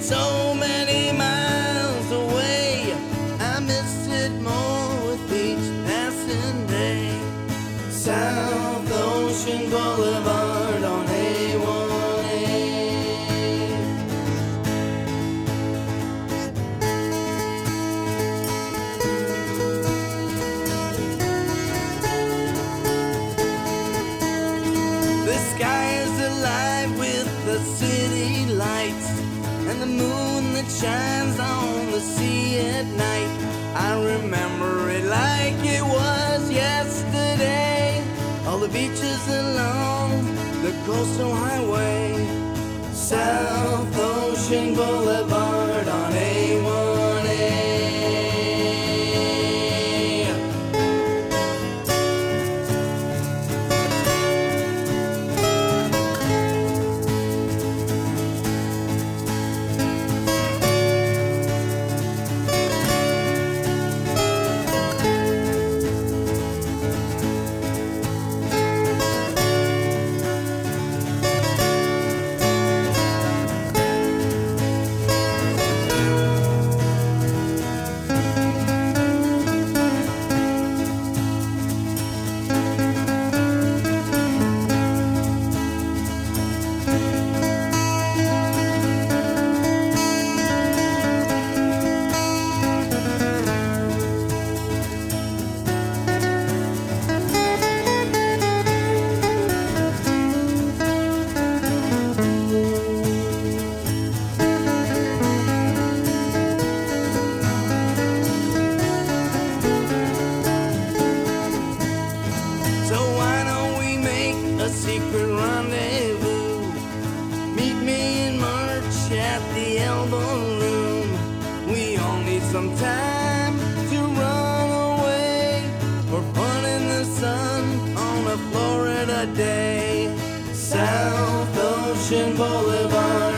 so many miles away. I miss it more with each passing day. South Ocean Boulevard on A1A. The sky is alive with the city lights and the moon that shines on the sea at night. I remember it like it was yesterday. All the beaches along the coastal highway. South Ocean Boulevard on A1A. A secret rendezvous. Meet me in March at the Elbow Room. We all need some time to run away for fun in the sun on a Florida day. South Ocean Boulevard